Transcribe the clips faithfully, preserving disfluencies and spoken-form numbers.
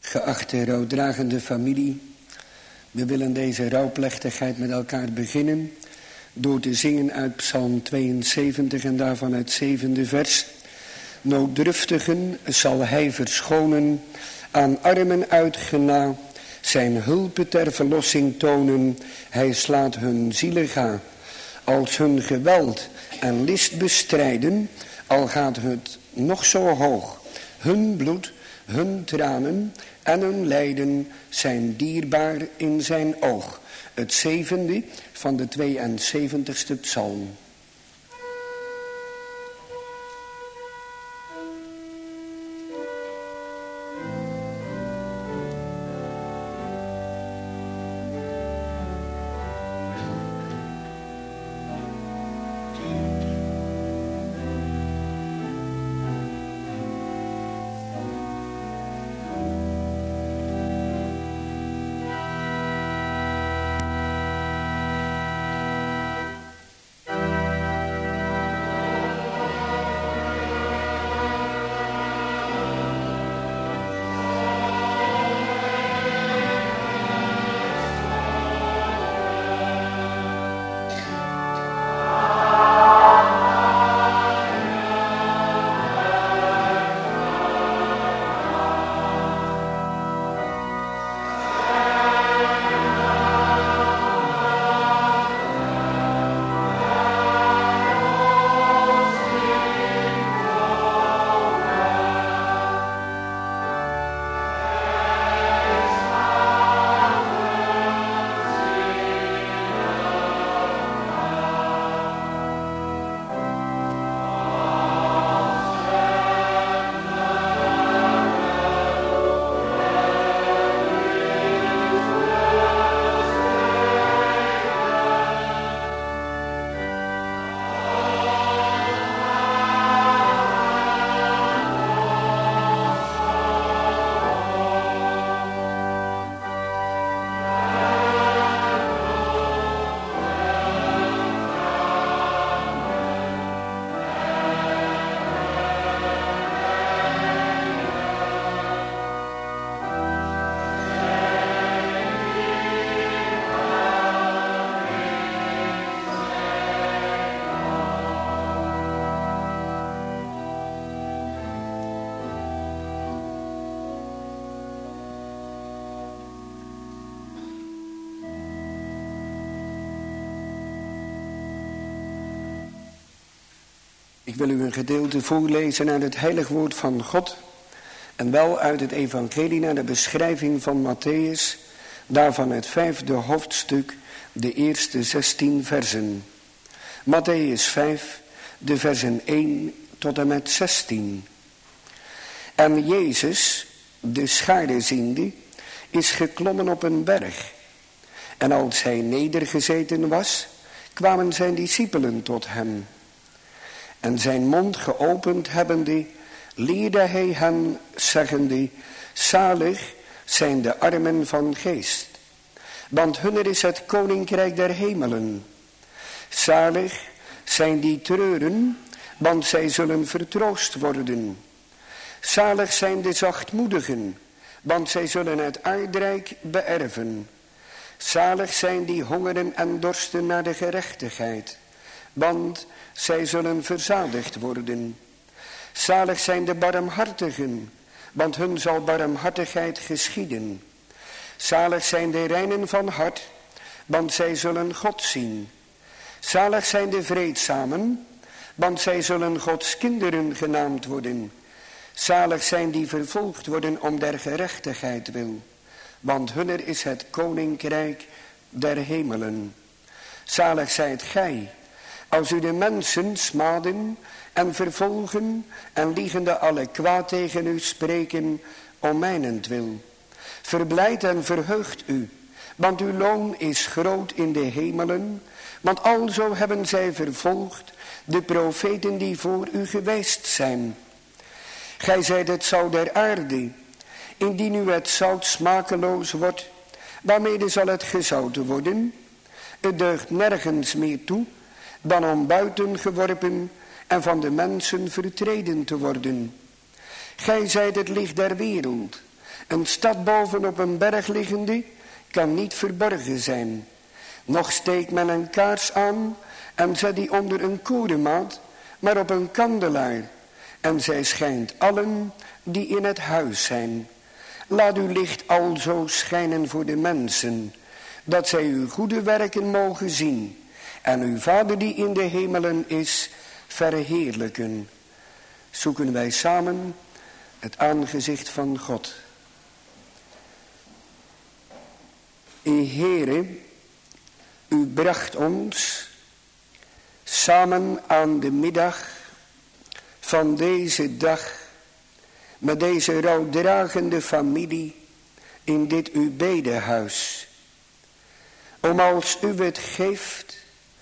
Geachte rouwdragende familie, we willen deze rouwplechtigheid met elkaar beginnen door te zingen uit Psalm tweeënzeventig en daarvan het zevende vers. Nooddruftigen zal hij verschonen, aan armen uitgena, zijn hulpen ter verlossing tonen, hij slaat hun zielen ga. Als hun geweld en list bestrijden, al gaat het nog zo hoog, hun bloed, hun tranen en hun lijden zijn dierbaar in zijn oog. Het zevende van de tweeënzeventigste psalm. Ik wil u een gedeelte voorlezen uit het heilig woord van God en wel uit het evangelie naar de beschrijving van Matthäus, daarvan het vijfde hoofdstuk, de eerste zestien versen. Matthäus vijf, de versen één tot en met zestien. En Jezus, de schare ziende, is geklommen op een berg. En als hij nedergezeten was, kwamen zijn discipelen tot hem. En zijn mond geopend hebbende, leerde hij hen, zeggende, zalig zijn de armen van geest, want hunner is het koninkrijk der hemelen. Zalig zijn die treuren, want zij zullen vertroost worden. Zalig zijn de zachtmoedigen, want zij zullen het aardrijk beërven. Zalig zijn die hongeren en dorsten naar de gerechtigheid, want zij zullen verzadigd worden. Zalig zijn de barmhartigen, want hun zal barmhartigheid geschieden. Zalig zijn de reinen van hart, want zij zullen God zien. Zalig zijn de vreedzamen, want zij zullen Gods kinderen genaamd worden. Zalig zijn die vervolgd worden om der gerechtigheid wil, want hunner is het koninkrijk der hemelen. Zalig zijt gij, als u de mensen smaden en vervolgen en liegende alle kwaad tegen u spreken om mijnentwil. Verblijd en verheugt u, want uw loon is groot in de hemelen, want alzo hebben zij vervolgd de profeten die voor u geweest zijn. Gij zijt het zout der aarde, indien u het zout smakeloos wordt, waarmede zal het gezouten worden? Het deugt nergens meer toe, dan om buiten geworpen en van de mensen vertreden te worden. Gij zijt het licht der wereld. Een stad bovenop een berg liggende kan niet verborgen zijn. Nog steekt men een kaars aan en zet die onder een korenmaat, maar op een kandelaar. En zij schijnt allen die in het huis zijn. Laat uw licht alzo schijnen voor de mensen, dat zij uw goede werken mogen zien. En uw Vader die in de hemelen is, verheerlijken. Zoeken wij samen het aangezicht van God. Heere, u bracht ons samen aan de middag van deze dag met deze rouwdragende familie in dit uw bedehuis. Om als u het geeft,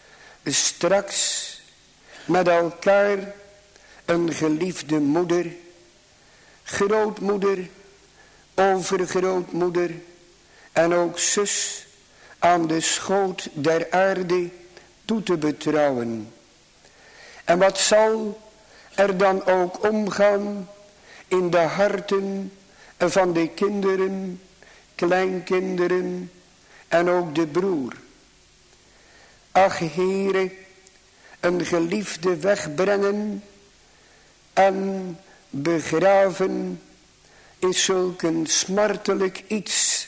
straks met elkaar een geliefde moeder, grootmoeder, overgrootmoeder en ook zus aan de schoot der aarde toe te betrouwen. En wat zal er dan ook omgaan in de harten van de kinderen, kleinkinderen en ook de broer. Ach Heere, een geliefde wegbrengen en begraven is zulk een smartelijk iets.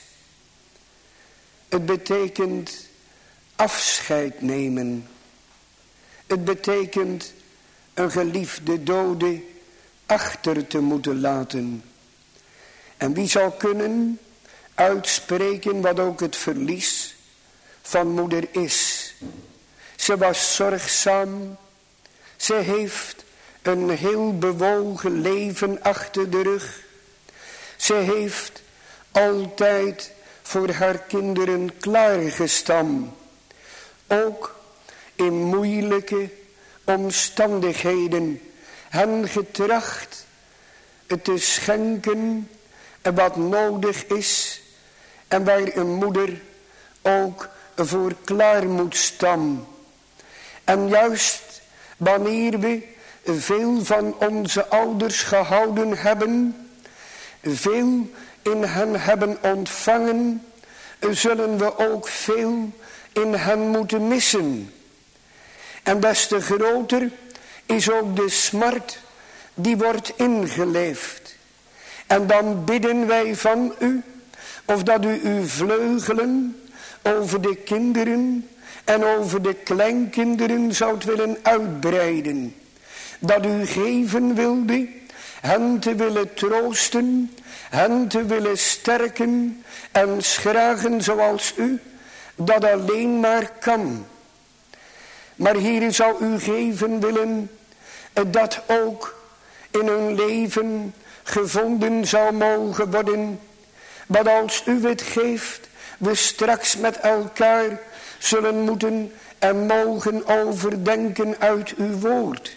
Het betekent afscheid nemen. Het betekent een geliefde dode achter te moeten laten. En wie zal kunnen uitspreken wat ook het verlies van moeder is. Ze was zorgzaam. Ze heeft een heel bewogen leven achter de rug. Ze heeft altijd voor haar kinderen klaargestaan. Ook in moeilijke omstandigheden hen getracht te schenken wat nodig is en waar een moeder ook voor klaar moet staan. En juist wanneer we veel van onze ouders gehouden hebben, veel in hen hebben ontvangen, zullen we ook veel in hen moeten missen. En des te groter is ook de smart die wordt ingeleefd. En dan bidden wij van u, of dat u uw vleugelen over de kinderen en over de kleinkinderen zoudt willen uitbreiden. Dat u geven wilde, hen te willen troosten, hen te willen sterken en schragen zoals u dat alleen maar kan. Maar Heer, zou u geven willen dat ook in hun leven gevonden zou mogen worden. Wat als u het geeft, we straks met elkaar zullen moeten en mogen overdenken uit uw woord.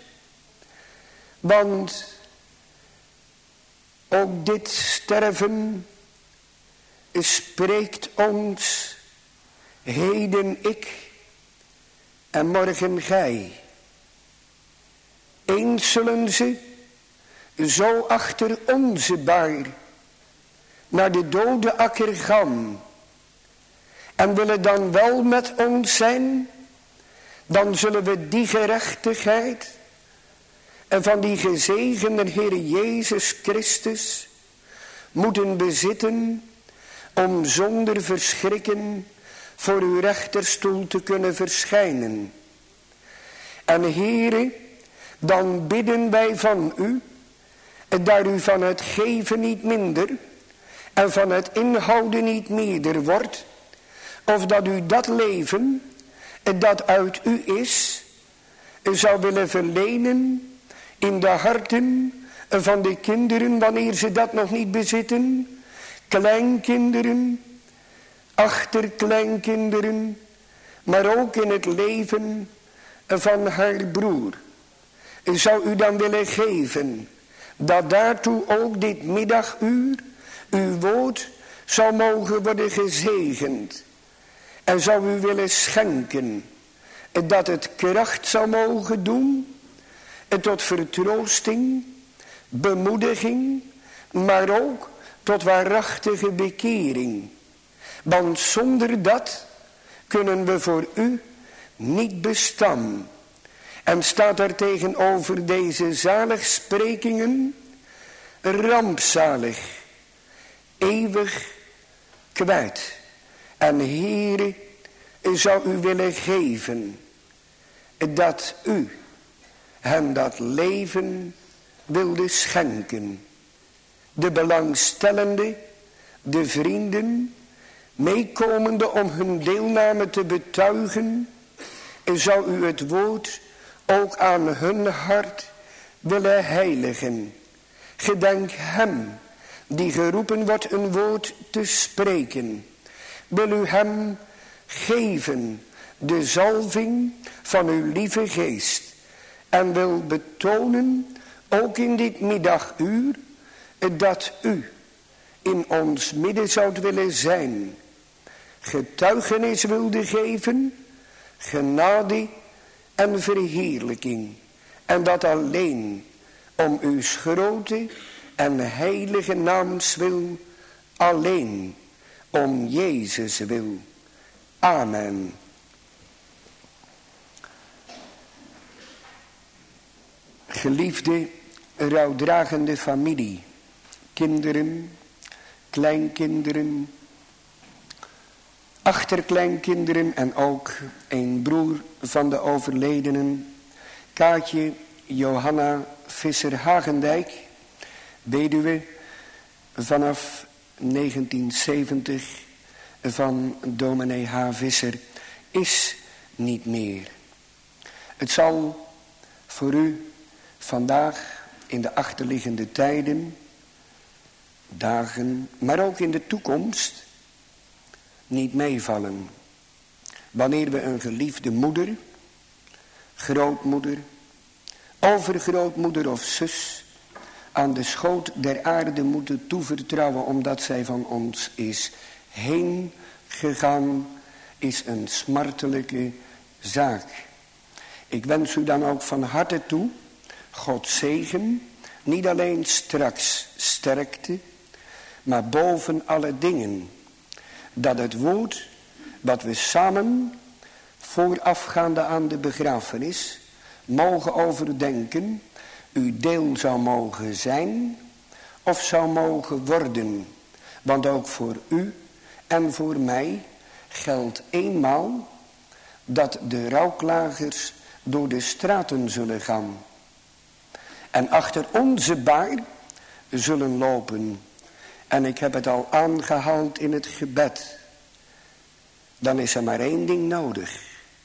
Want ook dit sterven spreekt ons, heden ik en morgen gij. Eens zullen ze zo achter onze baar naar de dode akker gaan en willen dan wel met ons zijn, dan zullen we die gerechtigheid en van die gezegende Heere Jezus Christus moeten bezitten om zonder verschrikken voor uw rechterstoel te kunnen verschijnen. En Heere, dan bidden wij van u, dat u van het geven niet minder en van het inhouden niet meerder wordt, of dat u dat leven, dat uit u is, zou willen verlenen in de harten van de kinderen, wanneer ze dat nog niet bezitten, kleinkinderen, achterkleinkinderen, maar ook in het leven van haar broer. Zou u dan willen geven dat daartoe ook dit middaguur uw woord zou mogen worden gezegend. En zou u willen schenken dat het kracht zou mogen doen tot vertroosting, bemoediging, maar ook tot waarachtige bekering. Want zonder dat kunnen we voor u niet bestaan. En staat er tegenover deze zaligsprekingen: rampzalig, eeuwig kwijt. En Heere, zou u willen geven dat u hem dat leven wilde schenken. De belangstellende, de vrienden, meekomende om hun deelname te betuigen, zou u het woord ook aan hun hart willen heiligen. Gedenk hem die geroepen wordt een woord te spreken. Wil u hem geven de zalving van uw lieve geest. En wil betonen, ook in dit middaguur, dat u in ons midden zoudt willen zijn. Getuigenis wilde geven, genade en verheerlijking. En dat alleen om uw grote en heilige naams wil, alleen om Jezus wil. Amen. Geliefde, rouwdragende familie, kinderen, kleinkinderen, achterkleinkinderen en ook een broer van de overledenen, Kaatje Johanna Visser-Hagendijk, weduwe vanaf negentien zeventig van dominee H. Visser, is niet meer. Het zal voor u vandaag in de achterliggende tijden, dagen, maar ook in de toekomst niet meevallen. Wanneer we een geliefde moeder, grootmoeder, overgrootmoeder of zus aan de schoot der aarde moeten toevertrouwen omdat zij van ons is heen gegaan, is een smartelijke zaak. Ik wens u dan ook van harte toe God zegen, niet alleen straks sterkte, maar boven alle dingen, dat het woord wat we samen voorafgaande aan de begrafenis mogen overdenken, uw deel zou mogen zijn of zou mogen worden. Want ook voor u en voor mij geldt eenmaal dat de rouwklagers door de straten zullen gaan. En achter onze baar zullen lopen. En ik heb het al aangehaald in het gebed. Dan is er maar één ding nodig.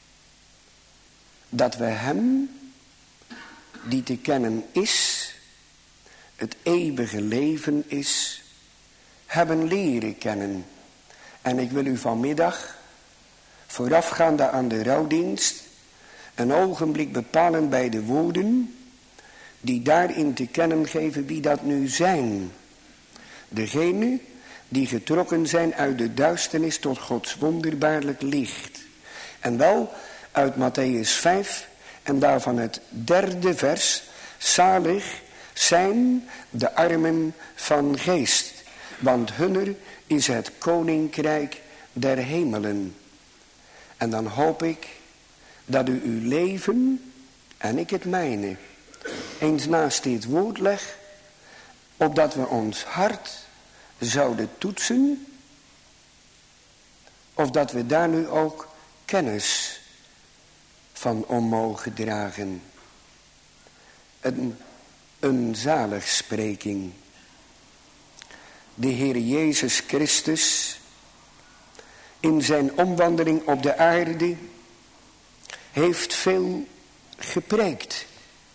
Dat we hem, die te kennen is, het eeuwige leven is, hebben leren kennen. En ik wil u vanmiddag, voorafgaande aan de rouwdienst, een ogenblik bepalen bij de woorden die daarin te kennen geven wie dat nu zijn. Degene die getrokken zijn uit de duisternis tot Gods wonderbaarlijk licht. En wel uit Matthäus vijf en daarvan het derde vers. Zalig zijn de armen van geest, want hunner is het koninkrijk der hemelen. En dan hoop ik dat u uw leven en ik het mijne eens naast dit woord leg, opdat we ons hart zouden toetsen, of dat we daar nu ook kennis van om mogen dragen. Een, een zaligspreking. De Heer Jezus Christus in zijn omwandeling op de aarde heeft veel gepreekt.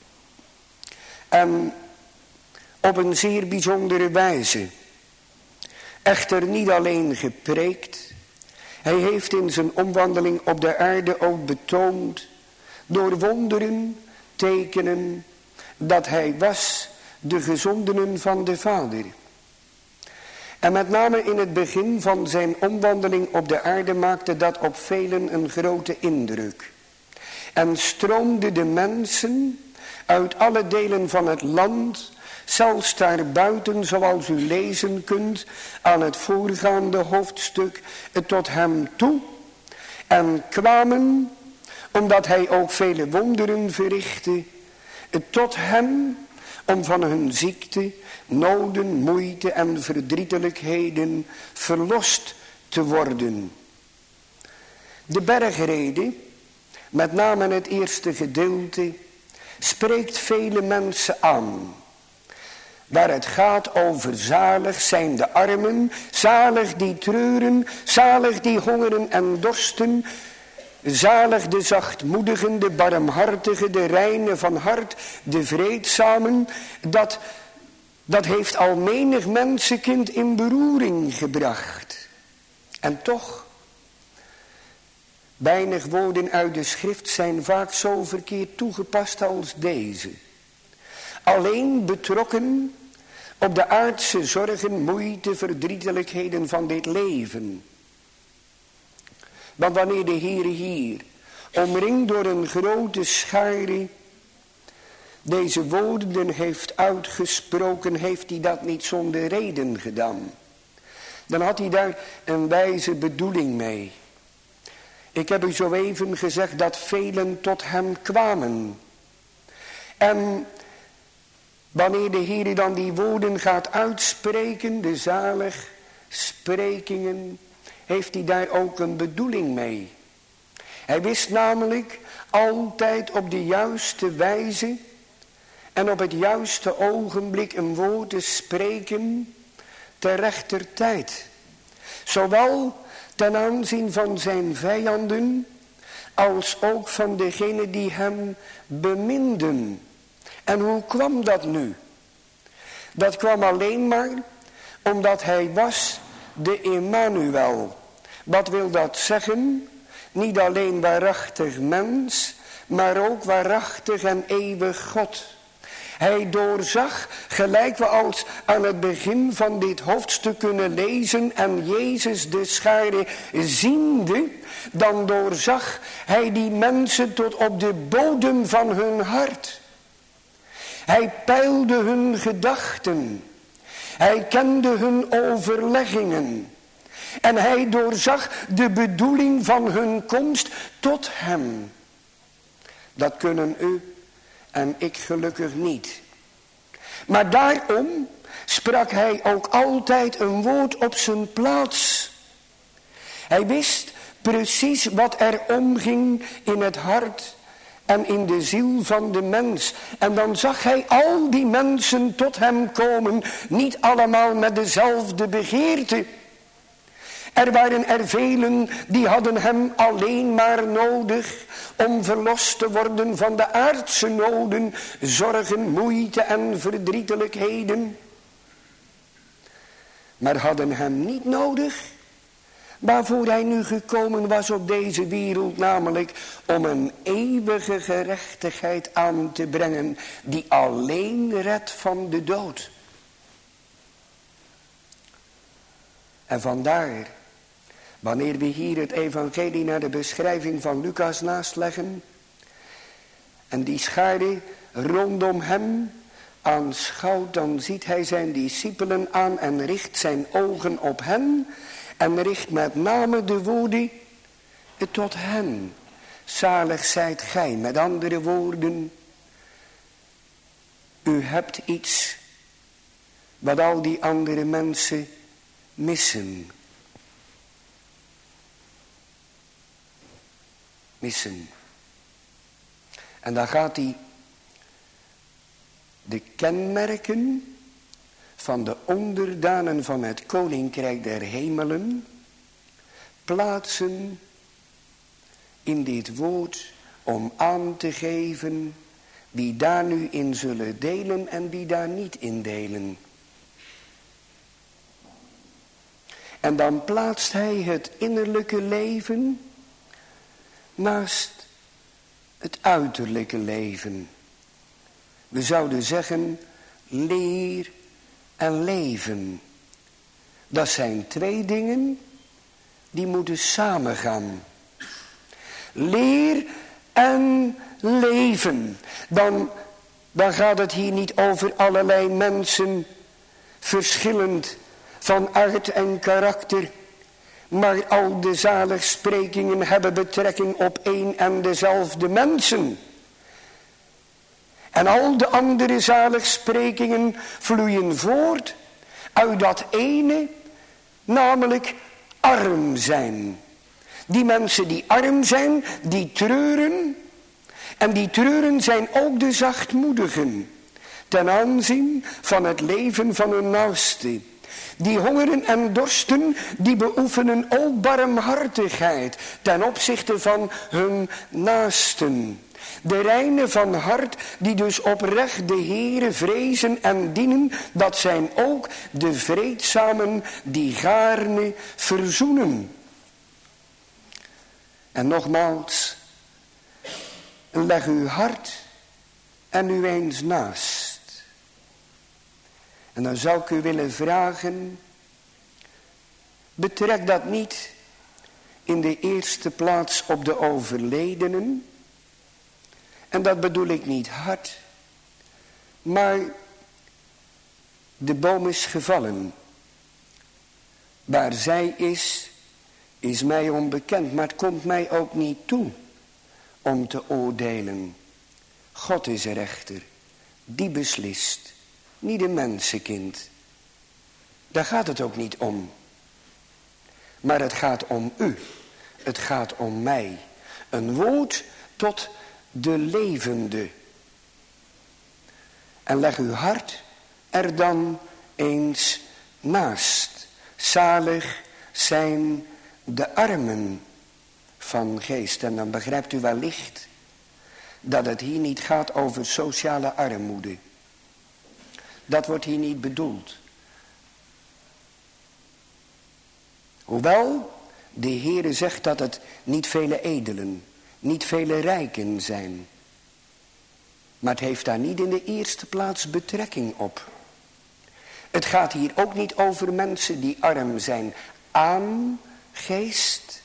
En op een zeer bijzondere wijze. Echter niet alleen gepreekt. Hij heeft in zijn omwandeling op de aarde ook betoond, door wonderen, tekenen, dat hij was de gezondene van de Vader. En met name in het begin van zijn omwandeling op de aarde maakte dat op velen een grote indruk. En stroomden de mensen uit alle delen van het land zelfs daarbuiten, zoals u lezen kunt aan het voorgaande hoofdstuk, tot hem toe en kwamen, omdat hij ook vele wonderen verrichtte, tot hem om van hun ziekte, noden, moeite en verdrietelijkheden verlost te worden. De bergrede, met name het eerste gedeelte, spreekt vele mensen aan. Waar het gaat over zalig zijn de armen, zalig die treuren, zalig die hongeren en dorsten, zalig de zachtmoedigen, de barmhartigen, de reine van hart, de vreedzamen. Dat, dat heeft al menig mensenkind in beroering gebracht. En toch, weinig woorden uit de schrift zijn vaak zo verkeerd toegepast als deze. Alleen betrokken op de aardse zorgen, moeite, verdrietelijkheden van dit leven. Want wanneer de Heer hier, omringd door een grote schare, deze woorden heeft uitgesproken, heeft hij dat niet zonder reden gedaan. Dan had hij daar een wijze bedoeling mee. Ik heb u zo even gezegd dat velen tot hem kwamen. En wanneer de Heer dan die woorden gaat uitspreken, de zaligsprekingen, heeft hij daar ook een bedoeling mee. Hij wist namelijk altijd op de juiste wijze en op het juiste ogenblik een woord te spreken ter rechter tijd. Zowel ten aanzien van zijn vijanden als ook van degenen die hem beminden. En hoe kwam dat nu? Dat kwam alleen maar omdat hij was de Emmanuel. Wat wil dat zeggen? Niet alleen waarachtig mens, maar ook waarachtig en eeuwig God. Hij doorzag, gelijk we als aan het begin van dit hoofdstuk kunnen lezen, en Jezus de schare ziende, dan doorzag hij die mensen tot op de bodem van hun hart. Hij peilde hun gedachten. Hij kende hun overleggingen. En hij doorzag de bedoeling van hun komst tot hem. Dat kunnen u en ik gelukkig niet. Maar daarom sprak hij ook altijd een woord op zijn plaats. Hij wist precies wat er omging in het hart en in de ziel van de mens. En dan zag hij al die mensen tot hem komen, niet allemaal met dezelfde begeerte. Er waren er velen die hadden hem alleen maar nodig om verlost te worden van de aardse noden, zorgen, moeite en verdrietelijkheden. Maar hadden hem niet nodig, waarvoor hij nu gekomen was op deze wereld, namelijk om een eeuwige gerechtigheid aan te brengen die alleen redt van de dood. En vandaar, wanneer we hier het evangelie naar de beschrijving van Lucas naastleggen en die schare rondom hem aanschouwt, dan ziet hij zijn discipelen aan en richt zijn ogen op hen en richt met name de woorden tot hen. Zalig zijt gij, met andere woorden, u hebt iets wat al die andere mensen missen. Missen. En dan gaat hij de kenmerken van de onderdanen van het koninkrijk der hemelen plaatsen in dit woord om aan te geven wie daar nu in zullen delen en wie daar niet in delen. En dan plaatst hij het innerlijke leven naast het uiterlijke leven. We zouden zeggen leer en leven. Dat zijn twee dingen die moeten samengaan. Leer en leven. Dan dan gaat het hier niet over allerlei mensen, verschillend van aard en karakter. Maar al de zaligsprekingen hebben betrekking op één en dezelfde mensen. En al de andere zaligsprekingen vloeien voort uit dat ene, namelijk arm zijn. Die mensen die arm zijn, die treuren. En die treuren zijn ook de zachtmoedigen ten aanzien van het leven van hun naaste. Die hongeren en dorsten, die beoefenen ook barmhartigheid ten opzichte van hun naasten. De reine van hart, die dus oprecht de Heere vrezen en dienen, dat zijn ook de vreedzamen die gaarne verzoenen. En nogmaals, leg uw hart en u eens naast. En dan zou ik u willen vragen, betrek dat niet in de eerste plaats op de overledenen. En dat bedoel ik niet hard, maar de boom is gevallen. Waar zij is, is mij onbekend, maar het komt mij ook niet toe om te oordelen. God is rechter, die beslist, niet een mensenkind. Daar gaat het ook niet om. Maar het gaat om u, het gaat om mij. Een woord tot de levende. En leg uw hart er dan eens naast. Zalig zijn de armen van geest. En dan begrijpt u wellicht dat het hier niet gaat over sociale armoede. Dat wordt hier niet bedoeld. Hoewel de Heere zegt dat het niet vele edelen, niet vele rijken zijn. Maar het heeft daar niet in de eerste plaats betrekking op. Het gaat hier ook niet over mensen die arm zijn aan geest.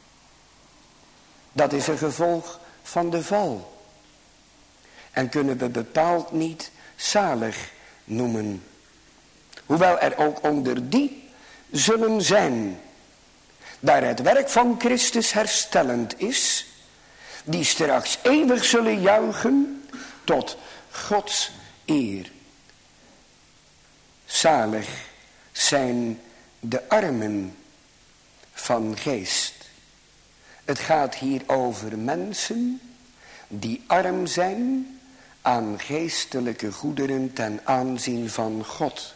Dat is een gevolg van de val. En kunnen we bepaald niet zalig noemen. Hoewel er ook onder die zullen zijn, daar het werk van Christus herstellend is, die straks eeuwig zullen juichen tot Gods eer. Zalig zijn de armen van geest. Het gaat hier over mensen die arm zijn aan geestelijke goederen ten aanzien van God.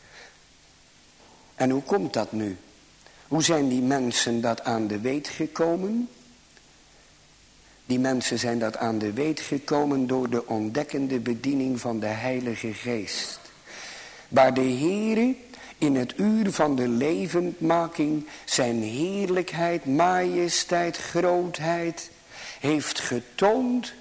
En hoe komt dat nu? Hoe zijn die mensen dat aan de weet gekomen? Die mensen zijn dat aan de weet gekomen door de ontdekkende bediening van de Heilige Geest. Waar de Heere in het uur van de levendmaking zijn heerlijkheid, majesteit, grootheid heeft getoond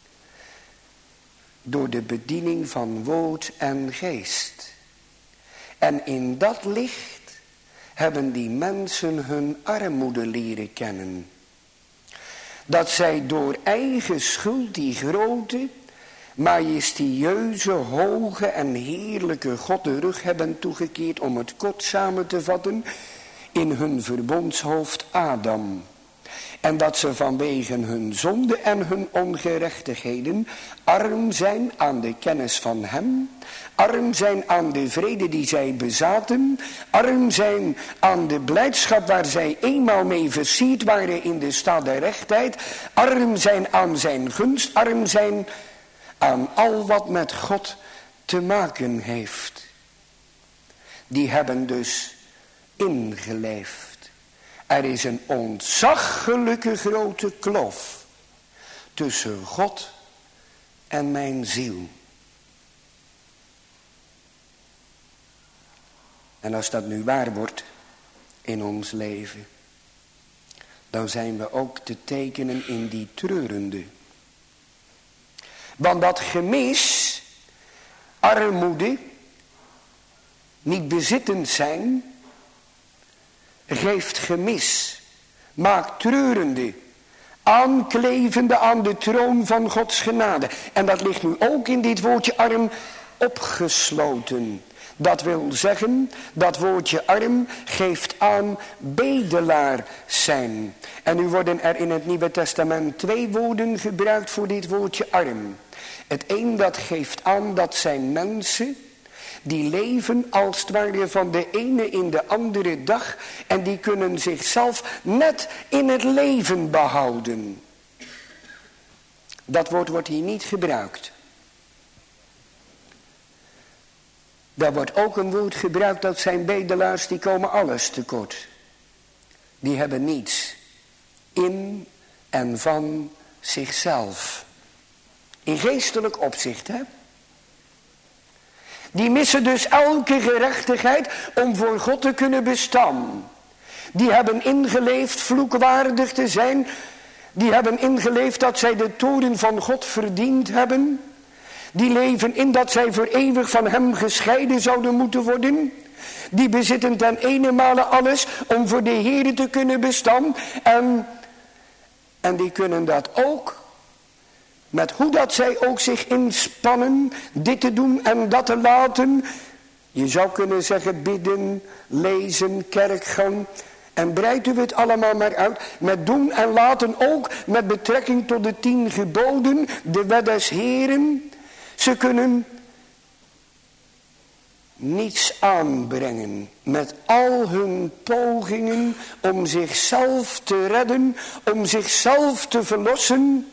door de bediening van woord en geest. En in dat licht hebben die mensen hun armoede leren kennen. Dat zij door eigen schuld die grote, majestueuze, hoge en heerlijke God de rug hebben toegekeerd, om het kort samen te vatten, in hun verbondshoofd Adam. En dat ze vanwege hun zonde en hun ongerechtigheden arm zijn aan de kennis van hem, arm zijn aan de vrede die zij bezaten, arm zijn aan de blijdschap waar zij eenmaal mee versierd waren in de staat der rechtheid, arm zijn aan zijn gunst, arm zijn aan al wat met God te maken heeft. Die hebben dus ingeleefd. Er is een ontzaglijke grote kloof tussen God en mijn ziel. En als dat nu waar wordt in ons leven, dan zijn we ook te tekenen in die treurende. Want dat gemis, armoede, niet bezittend zijn, geeft gemis, maakt treurende aanklevende aan de troon van Gods genade. En dat ligt nu ook in dit woordje arm opgesloten. Dat wil zeggen, dat woordje arm geeft aan bedelaar zijn. En nu worden er in het Nieuwe Testament twee woorden gebruikt voor dit woordje arm. Het een dat geeft aan dat zijn mensen die leven als het ware van de ene in de andere dag. En die kunnen zichzelf net in het leven behouden. Dat woord wordt hier niet gebruikt. Daar wordt ook een woord gebruikt, dat zijn bedelaars, die komen alles tekort. Die hebben niets in en van zichzelf. In geestelijk opzicht, hè. Die missen dus elke gerechtigheid om voor God te kunnen bestaan. Die hebben ingeleefd vloekwaardig te zijn. Die hebben ingeleefd dat zij de toorn van God verdiend hebben. Die leven in dat zij voor eeuwig van hem gescheiden zouden moeten worden. Die bezitten ten ene alles om voor de Heere te kunnen bestaan. En, en die kunnen dat ook, met hoe dat zij ook zich inspannen, dit te doen en dat te laten. Je zou kunnen zeggen bidden, lezen, kerk gaan. En breidt u het allemaal maar uit. Met doen en laten ook met betrekking tot de tien geboden, de wet des Heeren. Ze kunnen niets aanbrengen met al hun pogingen om zichzelf te redden, om zichzelf te verlossen.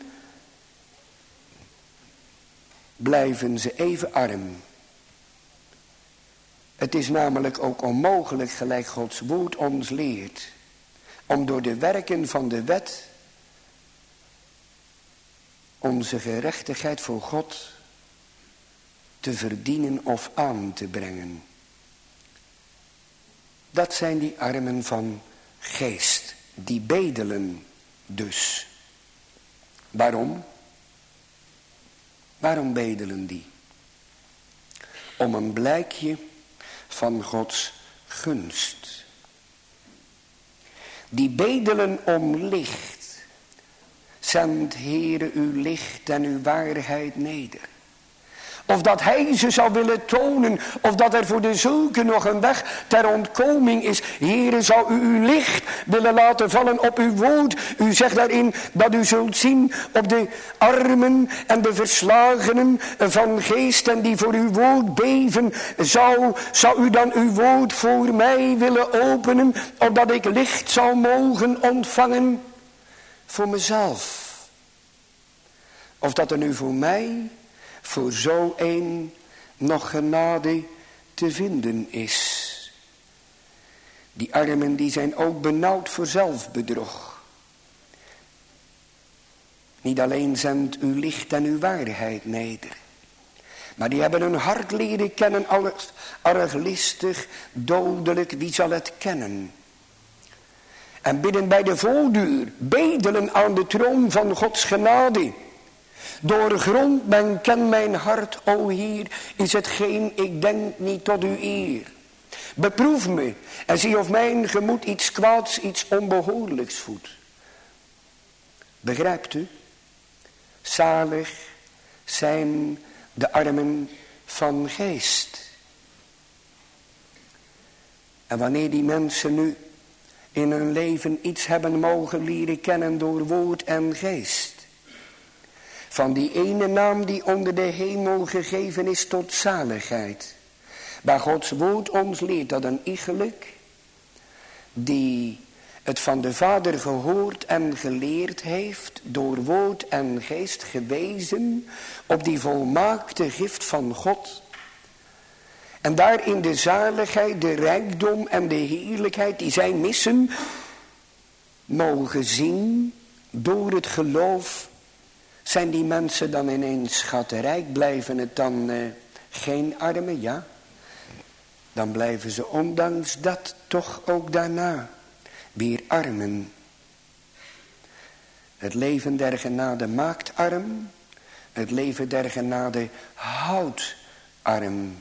Blijven ze even arm. Het is namelijk ook onmogelijk, gelijk Gods woord ons leert, om door de werken van de wet onze gerechtigheid voor God te verdienen of aan te brengen. Dat zijn die armen van geest, die bedelen dus. Waarom? Waarom bedelen die? Om een blijkje van Gods gunst. Die bedelen om licht. Zend Heere uw licht en uw waarheid neder. Of dat hij ze zou willen tonen. Of dat er voor de zulke nog een weg ter ontkoming is. Heere, zou u uw licht willen laten vallen op uw woord. U zegt daarin dat u zult zien op de armen en de verslagenen van geest. En die voor uw woord beven. Zou, zou u dan uw woord voor mij willen openen. Opdat ik licht zou mogen ontvangen voor mezelf. Of dat er nu voor mij, voor zo een, nog genade te vinden is. Die armen die zijn ook benauwd voor zelfbedrog. Niet alleen zendt uw licht en uw waarheid neder. Maar die hebben hun hart leren kennen, alles arglistig, dodelijk, wie zal het kennen? En bidden bij de voordeur, bedelen aan de troon van Gods genade. Doorgrond men ken mijn hart, o Heer, is hetgeen ik denk niet tot uw eer. Beproef me en zie of mijn gemoed iets kwaads, iets onbehoorlijks voedt. Begrijpt u? Zalig zijn de armen van geest. En wanneer die mensen nu in hun leven iets hebben mogen leren kennen door woord en geest. Van die ene naam die onder de hemel gegeven is tot zaligheid. Waar Gods woord ons leert dat een iegelijk die het van de Vader gehoord en geleerd heeft, door woord en geest gewezen op die volmaakte gift van God. En daarin de zaligheid, de rijkdom en de heerlijkheid die zij missen, mogen zien door het geloof. Zijn die mensen dan ineens schattenrijk? Blijven het dan uh, geen armen? Ja. Dan blijven ze ondanks dat toch ook daarna weer armen. Het leven der genade maakt arm. Het leven der genade houdt arm.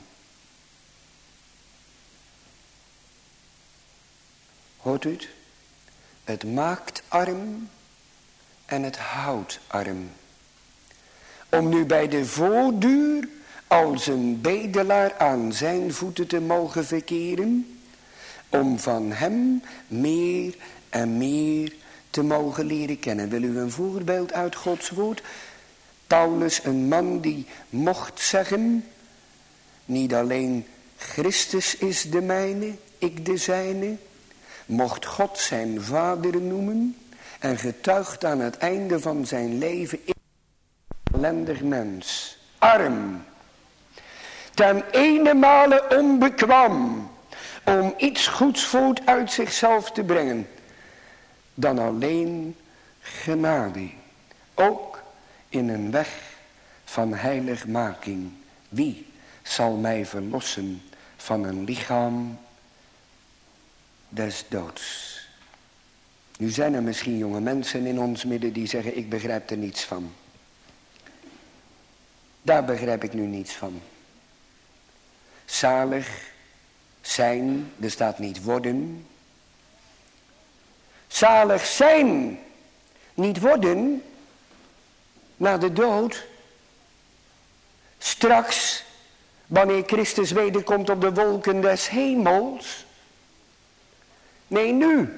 Hoort u het? Het maakt arm. en het houdt arm. Om nu bij de voordeur als een bedelaar aan zijn voeten te mogen verkeren. Om van hem meer en meer te mogen leren kennen. Wil u een voorbeeld uit Gods woord? Paulus, een man die mocht zeggen, niet alleen Christus is de mijne, ik de zijne. Mocht God zijn vader noemen en getuigt aan het einde van zijn leven, ik ben een ellendig mens, arm, ten enemale onbekwaam om iets goeds voort uit zichzelf te brengen, dan alleen genade, ook in een weg van heiligmaking. Wie zal mij verlossen van een lichaam des doods? Nu zijn er misschien jonge mensen in ons midden die zeggen, ik begrijp er niets van. Daar begrijp ik nu niets van. Zalig zijn, er staat niet worden. Zalig zijn, niet worden, na de dood. Straks, wanneer Christus wederkomt op de wolken des hemels. Nee, nu.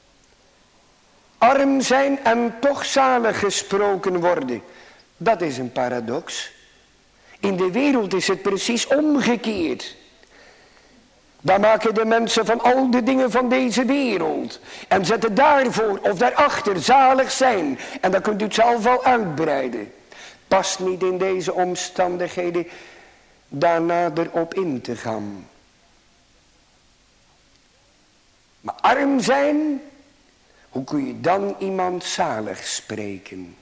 Arm zijn en toch zalig gesproken worden. Dat is een paradox. In de wereld is het precies omgekeerd. Daar maken de mensen van al de dingen van deze wereld. En zetten daarvoor of daarachter zalig zijn. En dan kunt u het zelf al uitbreiden. Past niet in deze omstandigheden daar nader op in te gaan. Maar arm zijn, hoe kun je dan iemand zalig spreken?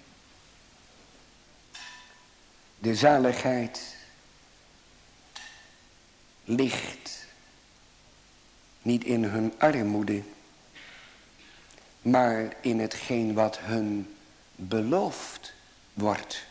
De zaligheid ligt niet in hun armoede, maar in hetgeen wat hun beloofd wordt.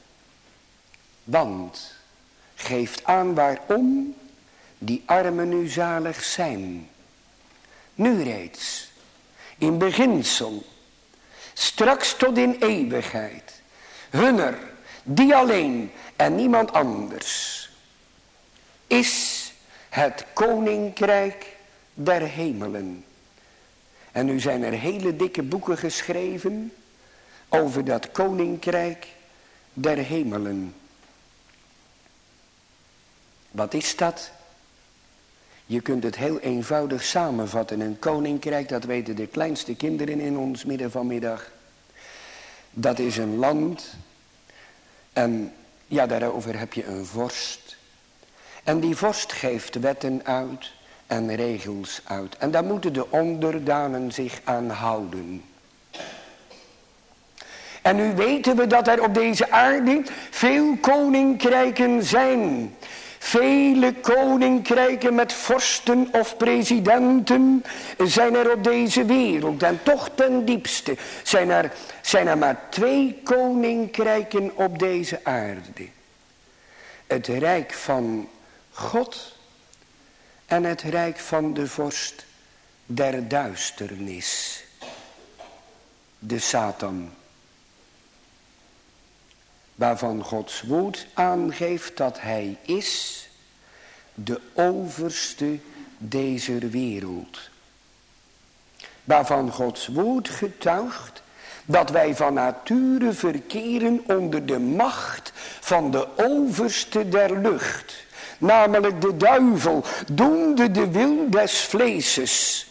Want geeft aan waarom die armen nu zalig zijn. Nu reeds, in beginsel, straks tot in eeuwigheid, hunner, die alleen en niemand anders, is het koninkrijk der hemelen. En nu zijn er hele dikke boeken geschreven over dat koninkrijk der hemelen. Wat is dat? Je kunt het heel eenvoudig samenvatten. Een koninkrijk, dat weten de kleinste kinderen in ons midden vanmiddag. Dat is een land. En ja, daarover heb je een vorst. En die vorst geeft wetten uit en regels uit. En daar moeten de onderdanen zich aan houden. En nu weten we dat er op deze aarde veel koninkrijken zijn. Vele koninkrijken met vorsten of presidenten zijn er op deze wereld. En toch ten diepste zijn er, zijn er maar twee koninkrijken op deze aarde. Het rijk van God en het rijk van de vorst der duisternis. De Satan. Waarvan Gods woord aangeeft dat hij is de overste deze wereld. Waarvan Gods woord getuigt dat wij van nature verkeren onder de macht van de overste der lucht. Namelijk de duivel, doende de wil des vleeses.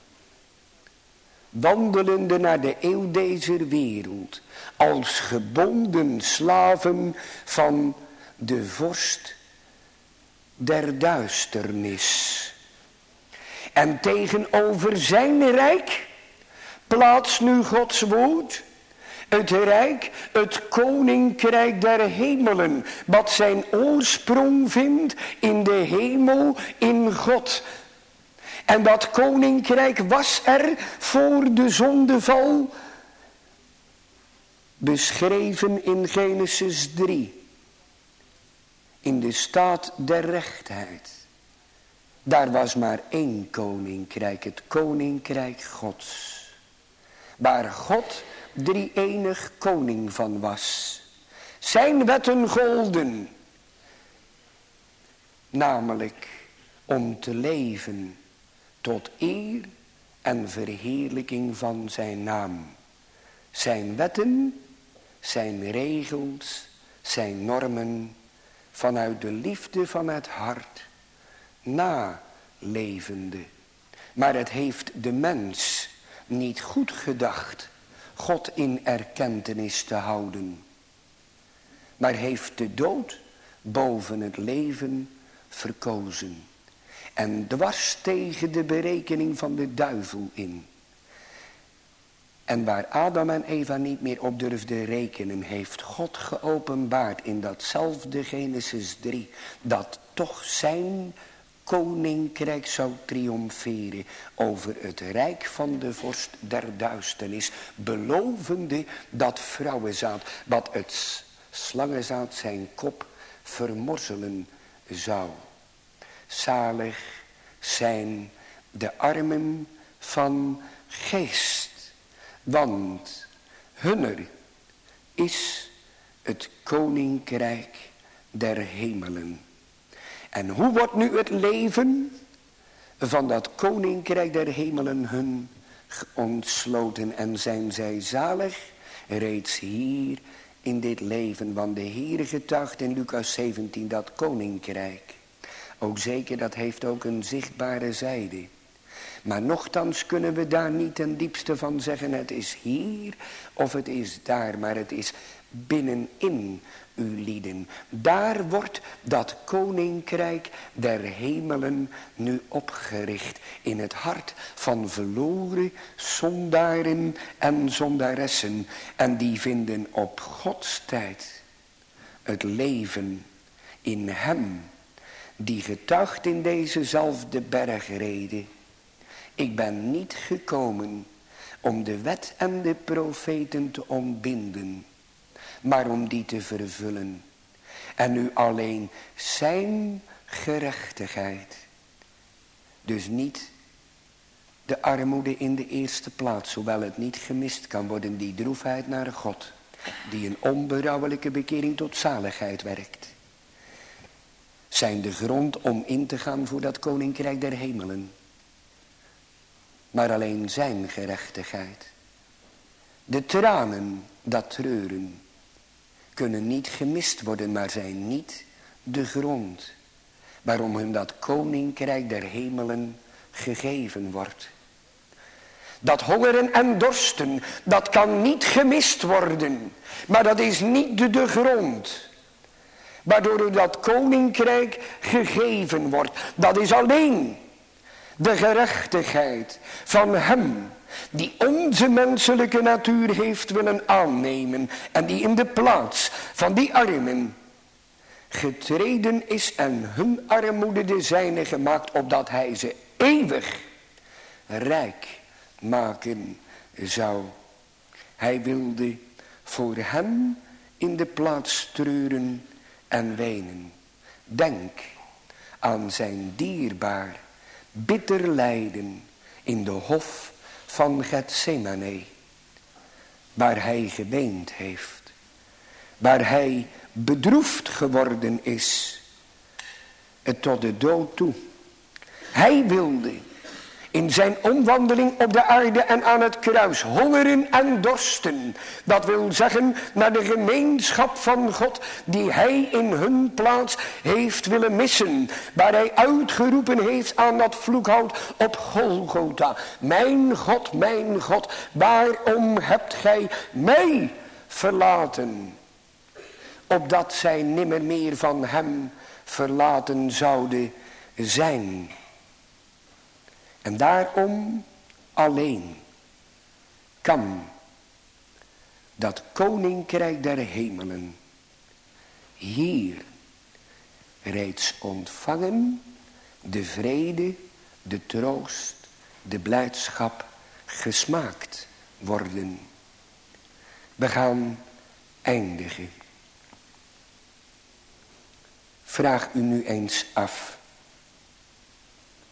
Wandelende naar de eeuw deze wereld. Als gebonden slaven van de vorst der duisternis. En tegenover zijn rijk plaatst nu Gods woord. Het rijk, het koninkrijk der hemelen. Wat zijn oorsprong vindt in de hemel, in God. En dat koninkrijk was er voor de zondeval. Beschreven in Genesis drie. In de staat der rechtheid. Daar was maar één koninkrijk. Het koninkrijk Gods. Waar God drie-enig koning van was. Zijn wetten golden, namelijk om te leven tot eer en verheerlijking van zijn naam. Zijn wetten, zijn regels, zijn normen, vanuit de liefde van het hart, nalevende. Maar het heeft de mens niet goed gedacht God in erkentenis te houden, maar heeft de dood boven het leven verkozen. En dwars tegen de berekening van de duivel in. En waar Adam en Eva niet meer op durfden rekenen, heeft God geopenbaard in datzelfde Genesis drie, dat toch zijn koninkrijk zou triomferen over het rijk van de vorst der duisternis, belovende dat vrouwenzaad, wat het slangenzaad zijn kop vermorzelen zou. Zalig zijn de armen van geest, want hunner is het koninkrijk der hemelen. En hoe wordt nu het leven van dat koninkrijk der hemelen hun ontsloten? En zijn zij zalig reeds hier in dit leven? Want de Heer getuigt in Lucas zeventien dat koninkrijk. Ook zeker, dat heeft ook een zichtbare zijde. Maar nochtans kunnen we daar niet ten diepste van zeggen, het is hier of het is daar, maar het is binnenin uw lieden. Daar wordt dat koninkrijk der hemelen nu opgericht, in het hart van verloren zondaren en zondaressen. En die vinden op Gods tijd het leven in hem, die getuigt in dezezelfde bergrede: ik ben niet gekomen om de wet en de profeten te ontbinden, maar om die te vervullen. En nu alleen zijn gerechtigheid. Dus niet de armoede in de eerste plaats, hoewel het niet gemist kan worden, die droefheid naar God, die een onberouwelijke bekering tot zaligheid werkt, zijn de grond om in te gaan voor dat koninkrijk der hemelen. Maar alleen zijn gerechtigheid. De tranen dat treuren kunnen niet gemist worden, maar zijn niet de grond waarom hun dat koninkrijk der hemelen gegeven wordt. Dat hongeren en dorsten, dat kan niet gemist worden, maar dat is niet de, de grond waardoor dat koninkrijk gegeven wordt. Dat is alleen de gerechtigheid van hem die onze menselijke natuur heeft willen aannemen en die in de plaats van die armen getreden is en hun armoede de zijne gemaakt, opdat hij ze eeuwig rijk maken zou. Hij wilde voor hem in de plaats treuren en wenen. Denk aan zijn dierbaar bitter lijden in de hof van Getsemane, waar hij geweend heeft, waar hij bedroefd geworden is, het tot de dood toe. Hij wilde in zijn omwandeling op de aarde en aan het kruis hongeren en dorsten. Dat wil zeggen naar de gemeenschap van God die hij in hun plaats heeft willen missen. Waar hij uitgeroepen heeft aan dat vloekhout op Golgotha: mijn God, mijn God, waarom hebt gij mij verlaten? Opdat zij nimmer meer van hem verlaten zouden zijn. En daarom alleen kan dat koninkrijk der hemelen hier reeds ontvangen, de vrede, de troost, de blijdschap gesmaakt worden. We gaan eindigen. Vraag u nu eens af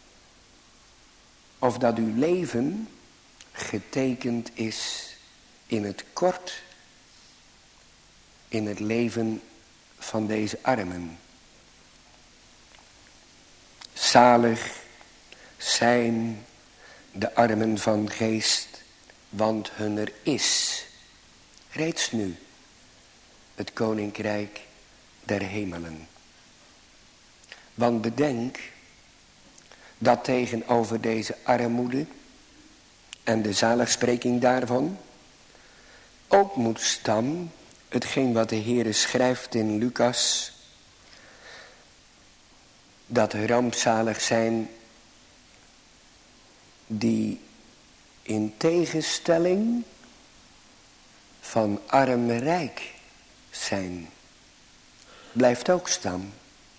of dat uw leven getekend is in het kort in het leven van deze armen. Zalig zijn de armen van geest, want hunner is reeds nu het koninkrijk der hemelen. Want bedenk dat tegenover deze armoede en de zaligspreking daarvan ook moet staan hetgeen wat de Heere schrijft in Lucas, dat rampzalig zijn die in tegenstelling van arm rijk zijn. Blijft ook staan.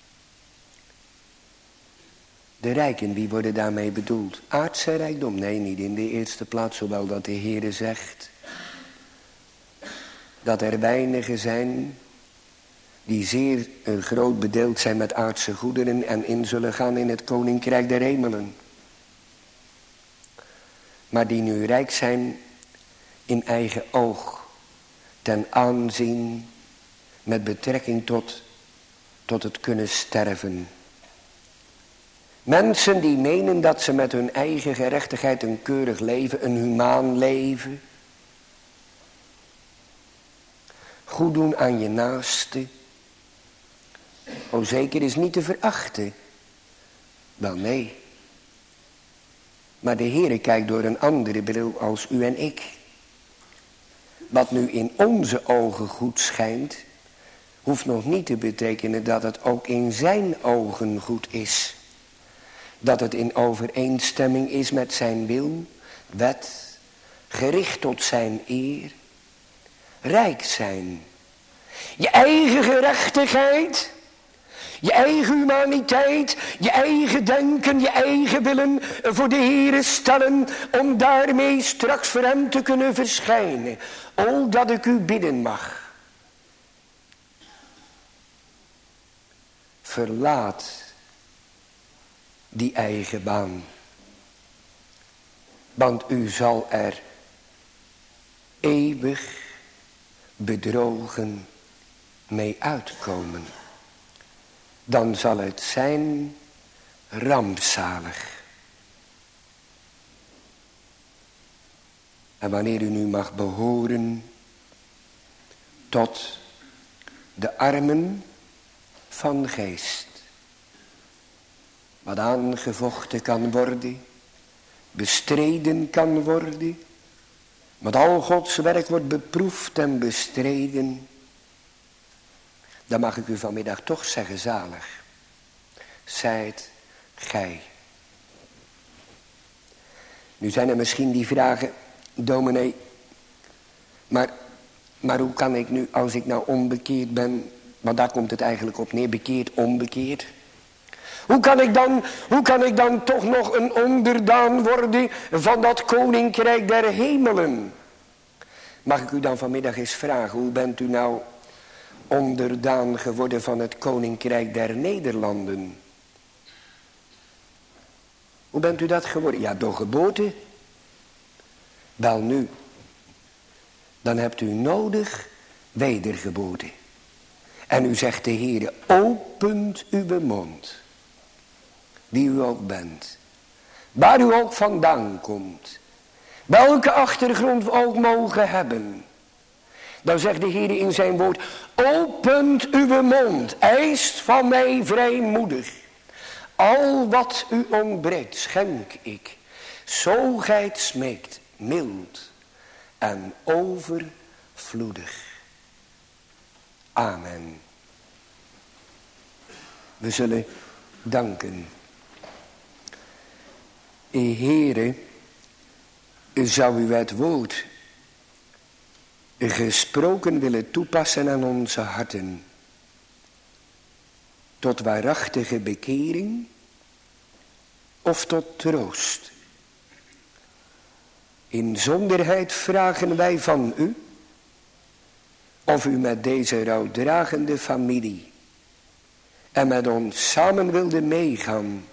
De rijken, wie worden daarmee bedoeld? Aardse rijkdom? Nee, niet in de eerste plaats, hoewel dat de Heere zegt dat er weinigen zijn die zeer een groot bedeeld zijn met aardse goederen en in zullen gaan in het koninkrijk der hemelen. Maar die nu rijk zijn in eigen oog, ten aanzien met betrekking tot, tot het kunnen sterven. Mensen die menen dat ze met hun eigen gerechtigheid een keurig leven, een humaan leven, goed doen aan je naaste, o zeker is niet te verachten. Wel nee. Maar de Heere kijkt door een andere bril als u en ik. Wat nu in onze ogen goed schijnt, hoeft nog niet te betekenen dat het ook in zijn ogen goed is. Dat het in overeenstemming is met zijn wil, wet, gericht tot zijn eer. Rijk zijn. Je eigen gerechtigheid, je eigen humaniteit, je eigen denken, je eigen willen voor de Heere stellen, om daarmee straks voor hem te kunnen verschijnen. O, dat ik u bidden mag. Verlaat die eigen baan. Want u zal er eeuwig bedrogen mee uitkomen. Dan zal het zijn rampzalig. En wanneer u nu mag behoren tot de armen van geest, wat aangevochten kan worden, bestreden kan worden, wat al Gods werk wordt beproefd en bestreden, dan mag ik u vanmiddag toch zeggen, zalig zijt gij. Nu zijn er misschien die vragen, dominee, maar, maar hoe kan ik nu, als ik nou onbekeerd ben, want daar komt het eigenlijk op neer, bekeerd, onbekeerd. Hoe kan ik dan, hoe kan ik dan toch nog een onderdaan worden van dat koninkrijk der hemelen? Mag ik u dan vanmiddag eens vragen, hoe bent u nou onderdaan geworden van het koninkrijk der Nederlanden? Hoe bent u dat geworden? Ja, door geboorte. Wel nu, dan hebt u nodig wedergeboorte. En u zegt de Heere, opent uw mond, wie u ook bent, waar u ook vandaan komt, welke achtergrond we ook mogen hebben. Dan zegt de Heer in zijn woord, opent uw mond, eist van mij vrijmoedig. Al wat u ontbreekt, schenk ik, zo gij het smeekt, mild en overvloedig. Amen. We zullen danken. Heere, zou u het woord gesproken willen toepassen aan onze harten, tot waarachtige bekering of tot troost. In zonderheid vragen wij van u, of u met deze rouwdragende familie en met ons samen wilde meegaan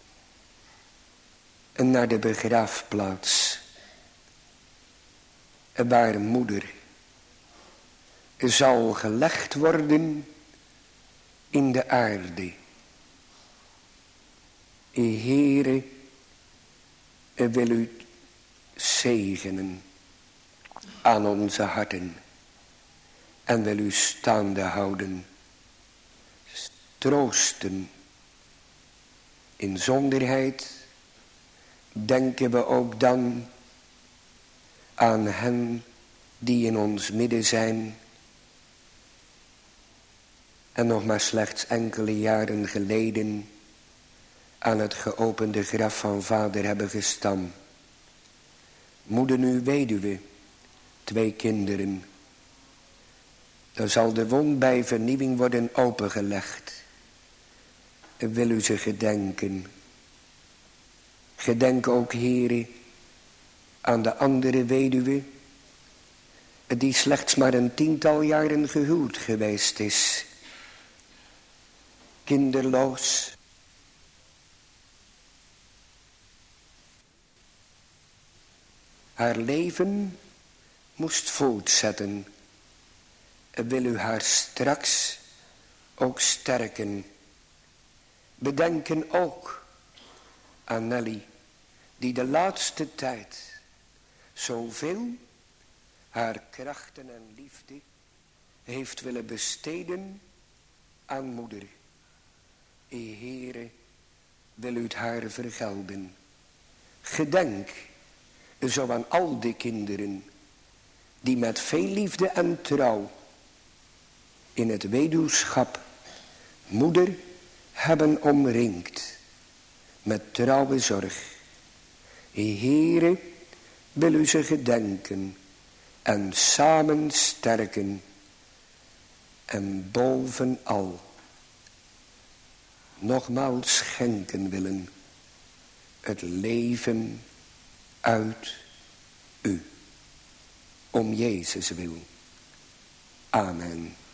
en naar de begraafplaats. waar moeder zal gelegd worden in de aarde. Heere, wil u zegenen aan onze harten en wil u staande houden, troosten. In zonderheid denken we ook dan aan hen die in ons midden zijn en nog maar slechts enkele jaren geleden aan het geopende graf van vader hebben gestaan. Moeder nu weduwe, twee kinderen. Dan zal de wond bij vernieuwing worden opengelegd. Wil u ze gedenken. Gedenk ook, Heere, aan de andere weduwe, die slechts maar een tiental jaren gehuwd geweest is. Kinderloos. Haar leven moest voortzetten. Wil u haar straks ook sterken. Bedenken ook aan Nelly, die de laatste tijd zoveel haar krachten en liefde heeft willen besteden aan moeder. Heere, wil u het haar vergelden. Gedenk zo aan al die kinderen die met veel liefde en trouw in het weduwschap moeder hebben omringd met trouwe zorg. Heere, wil u ze gedenken en samen sterken en bovenal nogmaals schenken willen het leven uit u, om Jezus wil. Amen.